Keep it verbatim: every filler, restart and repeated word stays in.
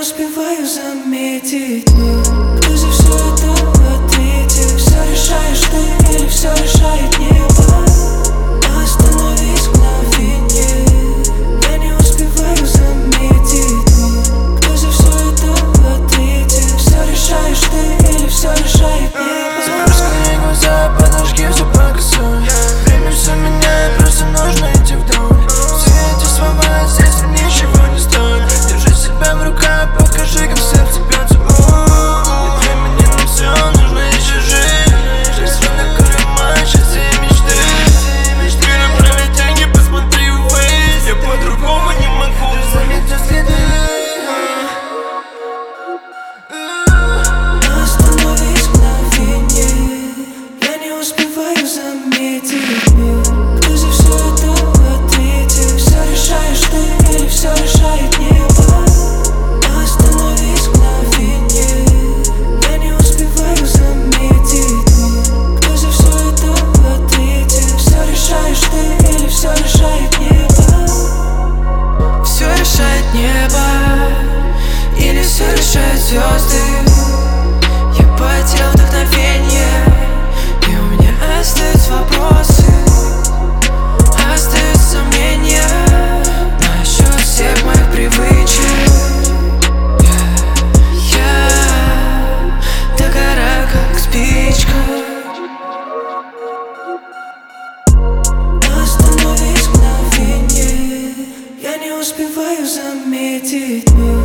успеваю заметить мир. Кто за все это ответит? Все решаешь ты или все решает небо? Остановись мгновенье. Я не успеваю заметить мир. Кто за все это ответит? Все решаешь ты или все решает небо? Закрой глаза, подожги, все покосой. Время все меняет, просто нужно идти вдаль. Все эти слова здесь ничего не стоит. Держи себя в руках, покажи, как сердце бьется. Нет времени на все, нужно еще жить. Жизнь равна колема, счастье и мечты. Мечты направить деньги, посмотри ввысь. Я по-другому не могу. Заметь следы. Остановись мгновенье. Я не успеваю заметить мир. Кто за все это ответит? Все решаешь ты или все решает небо? Остановись мгновенье. Я не успеваю заметить мир. Кто за все это ответит? Все решаешь ты или все решает небо? Все решает небо или все решают звезды? Я потерял вдохновение, и у меня остаются вопросы, остаются сомнения насчет всех моих привычек. Я, я догораю, как спичка. Остановись мгновенье. Я не успеваю заметить мир.